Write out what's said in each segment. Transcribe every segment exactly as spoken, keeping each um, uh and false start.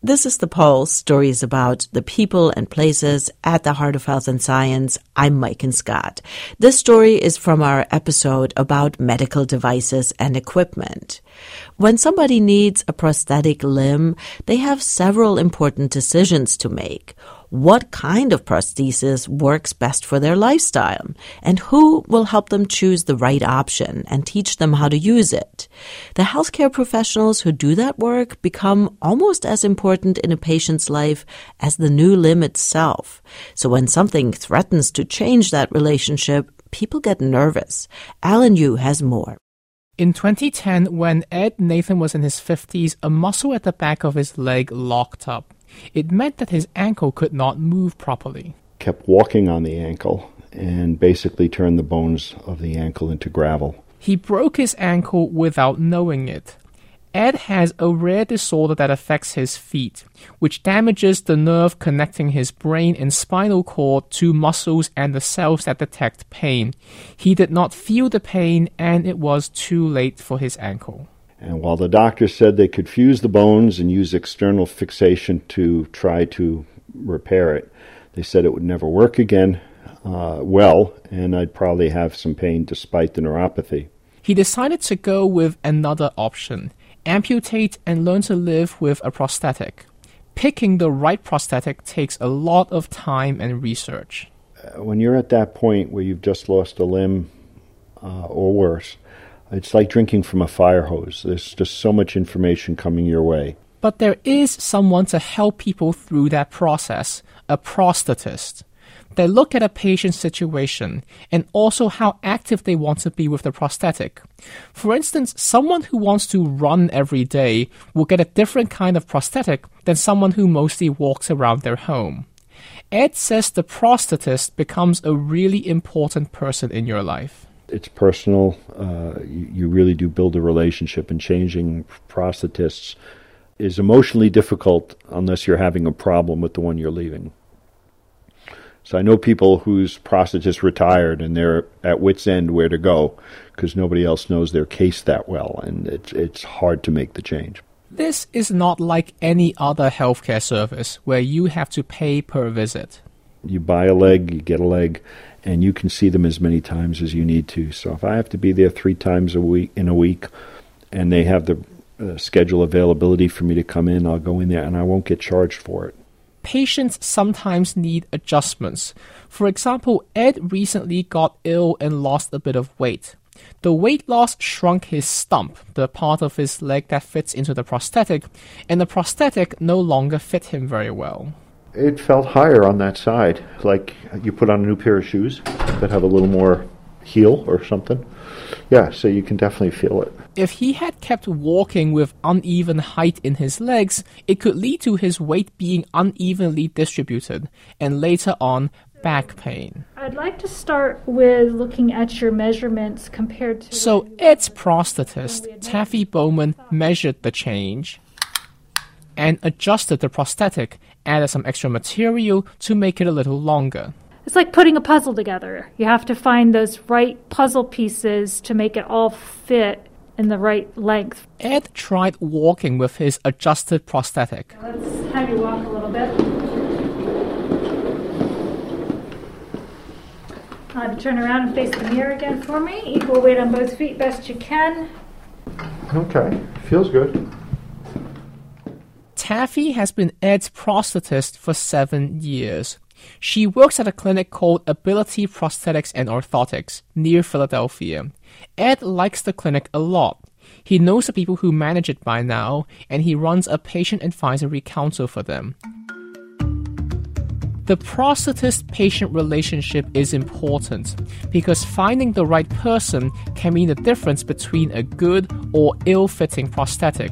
This is The Pulse, stories about the people and places at the heart of health and science. I'm Maiken Scott. This story is from our episode about medical devices and equipment. When somebody needs a prosthetic limb, they have several important decisions to make. What kind of prosthesis works best for their lifestyle? And who will help them choose the right option and teach them how to use it? The healthcare professionals who do that work become almost as important in a patient's life as the new limb itself. So when something threatens to change that relationship, people get nervous. Alan Yu has more. In twenty ten, when Ed Nathan was in his fifties, a muscle at the back of his leg locked up. It meant that his ankle could not move properly. Kept walking on the ankle and basically turned the bones of the ankle into gravel. He broke his ankle without knowing it. Ed has a rare disorder that affects his feet, which damages the nerve connecting his brain and spinal cord to muscles and the cells that detect pain. He did not feel the pain, and it was too late for his ankle. And while the doctors said they could fuse the bones and use external fixation to try to repair it, they said it would never work again uh, well, and I'd probably have some pain despite the neuropathy. He decided to go with another option. Amputate and learn to live with a prosthetic. Picking the right prosthetic takes a lot of time and research. Uh, when you're at that point where you've just lost a limb uh, or worse, it's like drinking from a fire hose. There's just so much information coming your way. But there is someone to help people through that process, a prosthetist. They look at a patient's situation and also how active they want to be with the prosthetic. For instance, someone who wants to run every day will get a different kind of prosthetic than someone who mostly walks around their home. Ed says the prosthetist becomes a really important person in your life. It's personal. Uh, you, you really do build a relationship, and changing prosthetists is emotionally difficult unless you're having a problem with the one you're leaving. So I know people whose prosthetist retired and they're at wit's end where to go because nobody else knows their case that well, and it's it's hard to make the change. This is not like any other healthcare service where you have to pay per visit. You buy a leg, you get a leg, and you can see them as many times as you need to. So if I have to be there three times a week in a week and they have the uh, schedule availability for me to come in, I'll go in there and I won't get charged for it. Patients sometimes need adjustments. For example, Ed recently got ill and lost a bit of weight. The weight loss shrunk his stump, the part of his leg that fits into the prosthetic, and the prosthetic no longer fit him very well. It felt higher on that side, like you put on a new pair of shoes that have a little more heel or something. Yeah, so you can definitely feel it. If he had kept walking with uneven height in his legs, it could lead to his weight being unevenly distributed, and later on, back pain. I'd like to start with looking at your measurements compared to... So Ed's prosthetist, Taffy Bowman, measured the change and adjusted the prosthetic, added some extra material to make it a little longer. It's like putting a puzzle together. You have to find those right puzzle pieces to make it all fit in the right length. Ed tried walking with his adjusted prosthetic. Let's have you walk a little bit. Uh, turn around and face the mirror again for me. Equal weight on both feet, best you can. Okay, feels good. Taffy has been Ed's prosthetist for seven years. She works at a clinic called Ability Prosthetics and Orthotics near Philadelphia. Ed likes the clinic a lot. He knows the people who manage it by now, and he runs a patient advisory council for them. The prosthetist-patient relationship is important because finding the right person can mean the difference between a good or ill-fitting prosthetic.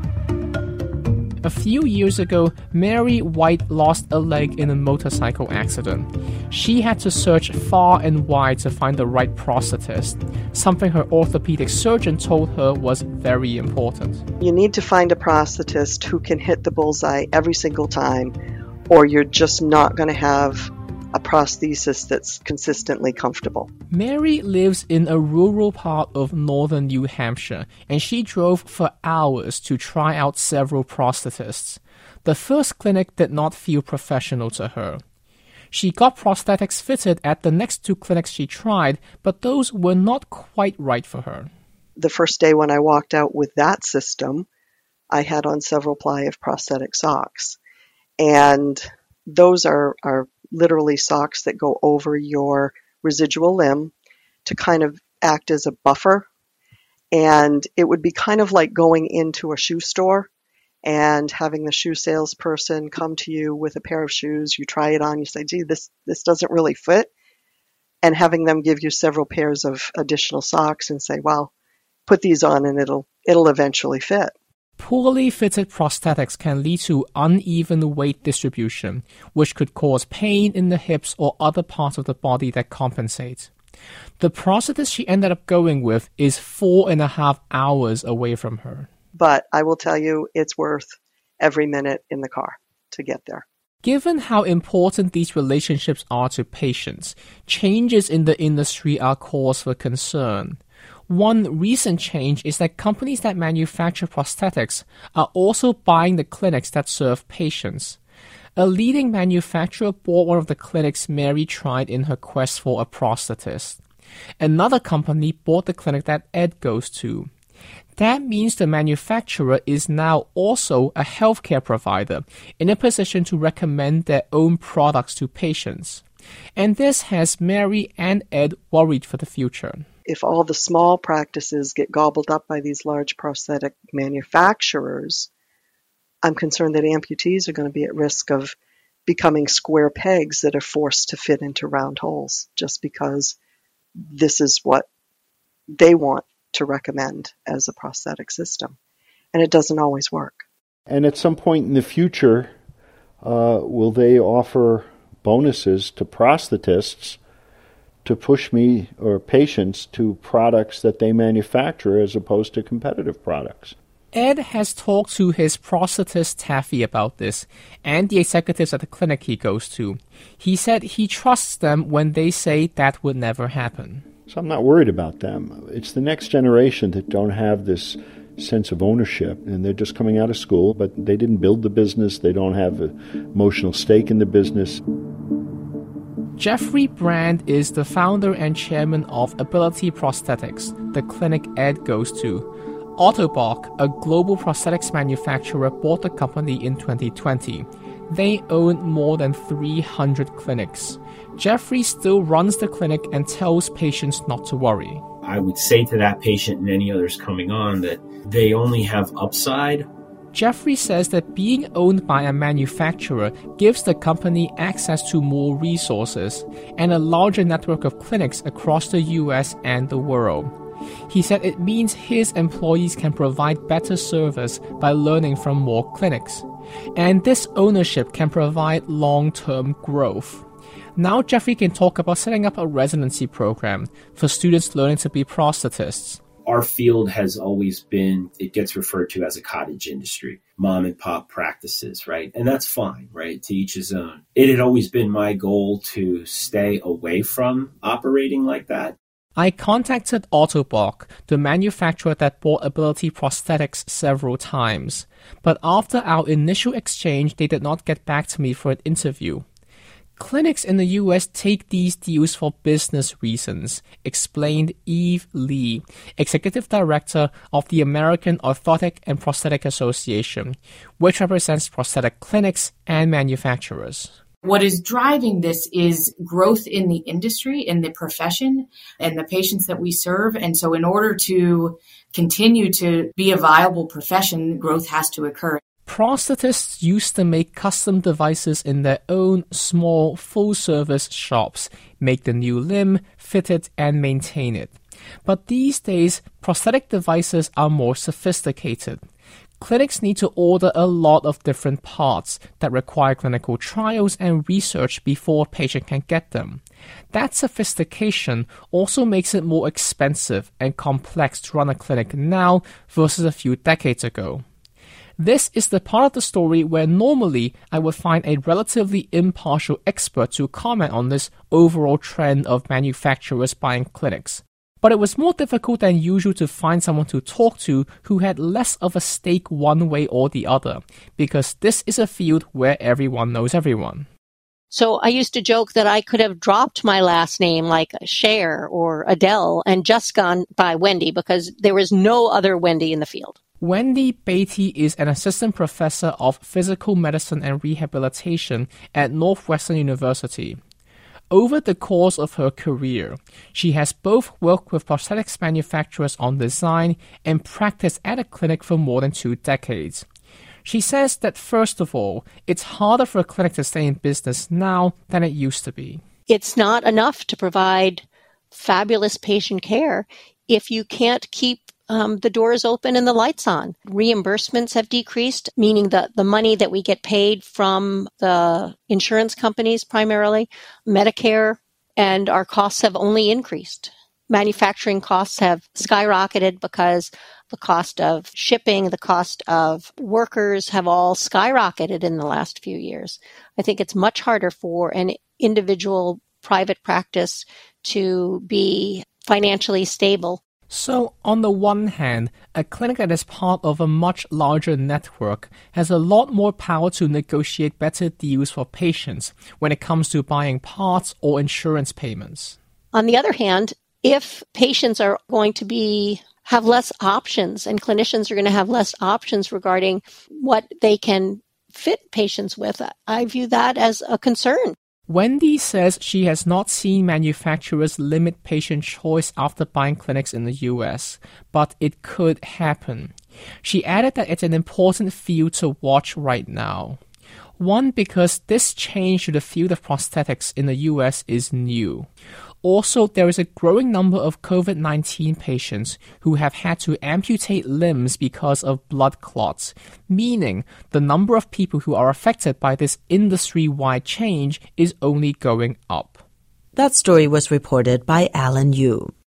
A few years ago, Mary White lost a leg in a motorcycle accident. She had to search far and wide to find the right prosthetist, something her orthopedic surgeon told her was very important. You need to find a prosthetist who can hit the bullseye every single time, or you're just not going to have a prosthesis that's consistently comfortable. Mary lives in a rural part of northern New Hampshire, and she drove for hours to try out several prosthetists. The first clinic did not feel professional to her. She got prosthetics fitted at the next two clinics she tried, but those were not quite right for her. The first day when I walked out with that system, I had on several ply of prosthetic socks. And those are, are literally socks that go over your residual limb to kind of act as a buffer. And it would be kind of like going into a shoe store and having the shoe salesperson come to you with a pair of shoes. You try it on, you say, gee, this, this doesn't really fit. And having them give you several pairs of additional socks and say, well, put these on and it'll it'll eventually fit. Poorly fitted prosthetics can lead to uneven weight distribution, which could cause pain in the hips or other parts of the body that compensate. The prosthetist she ended up going with is four and a half hours away from her. But I will tell you, it's worth every minute in the car to get there. Given how important these relationships are to patients, changes in the industry are cause for concern. One recent change is that companies that manufacture prosthetics are also buying the clinics that serve patients. A leading manufacturer bought one of the clinics Mary tried in her quest for a prosthetist. Another company bought the clinic that Ed goes to. That means the manufacturer is now also a healthcare provider in a position to recommend their own products to patients. And this has Mary and Ed worried for the future. If all the small practices get gobbled up by these large prosthetic manufacturers, I'm concerned that amputees are going to be at risk of becoming square pegs that are forced to fit into round holes just because this is what they want to recommend as a prosthetic system. And it doesn't always work. And at some point in the future, uh, will they offer bonuses to prosthetists to push me or patients to products that they manufacture as opposed to competitive products? Ed has talked to his prosthetist Taffy about this and the executives at the clinic he goes to. He said he trusts them when they say that would never happen. So I'm not worried about them. It's the next generation that don't have this sense of ownership, and they're just coming out of school, but they didn't build the business. They don't have an emotional stake in the business. Jeffrey Brand is the founder and chairman of Ability Prosthetics, the clinic Ed goes to. Ottobock, a global prosthetics manufacturer, bought the company in twenty twenty. They own more than three hundred clinics. Jeffrey still runs the clinic and tells patients not to worry. I would say to that patient and any others coming on that they only have upside. Jeffrey says that being owned by a manufacturer gives the company access to more resources and a larger network of clinics across the U S and the world. He said it means his employees can provide better service by learning from more clinics. And this ownership can provide long-term growth. Now Jeffrey can talk about setting up a residency program for students learning to be prosthetists. Our field has always been, it gets referred to as a cottage industry, mom and pop practices, right? And that's fine, right? To each his own. It had always been my goal to stay away from operating like that. I contacted Ottobock, the manufacturer that bought Ability Prosthetics, several times. But after our initial exchange, they did not get back to me for an interview. Clinics in the U S take these deals for business reasons, explained Eve Lee, Executive Director of the American Orthotic and Prosthetic Association, which represents prosthetic clinics and manufacturers. What is driving this is growth in the industry, in the profession, and the patients that we serve. And so in order to continue to be a viable profession, growth has to occur. Prosthetists used to make custom devices in their own small, full-service shops, make the new limb, fit it, and maintain it. But these days, prosthetic devices are more sophisticated. Clinics need to order a lot of different parts that require clinical trials and research before a patient can get them. That sophistication also makes it more expensive and complex to run a clinic now versus a few decades ago. This is the part of the story where normally I would find a relatively impartial expert to comment on this overall trend of manufacturers buying clinics. But it was more difficult than usual to find someone to talk to who had less of a stake one way or the other, because this is a field where everyone knows everyone. So I used to joke that I could have dropped my last name like Cher or Adele and just gone by Wendy because there was no other Wendy in the field. Wendy Beatty is an assistant professor of physical medicine and rehabilitation at Northwestern University. Over the course of her career, she has both worked with prosthetics manufacturers on design and practiced at a clinic for more than two decades. She says that, first of all, it's harder for a clinic to stay in business now than it used to be. It's not enough to provide fabulous patient care if you can't keep um, the doors open and the lights on. Reimbursements have decreased, meaning that the money that we get paid from the insurance companies primarily, Medicare, and our costs have only increased. Manufacturing costs have skyrocketed because the cost of shipping, the cost of workers have all skyrocketed in the last few years. I think it's much harder for an individual private practice to be financially stable. So, on the one hand, a clinic that is part of a much larger network has a lot more power to negotiate better deals for patients when it comes to buying parts or insurance payments. On the other hand, if patients are going to be have less options and clinicians are going to have less options regarding what they can fit patients with, I view that as a concern. Wendy says she has not seen manufacturers limit patient choice after buying clinics in the U S, but it could happen. She added that it's an important field to watch right now. One, because this change to the field of prosthetics in the U S is new. Also, there is a growing number of COVID nineteen patients who have had to amputate limbs because of blood clots, meaning the number of people who are affected by this industry-wide change is only going up. That story was reported by Alan Yu.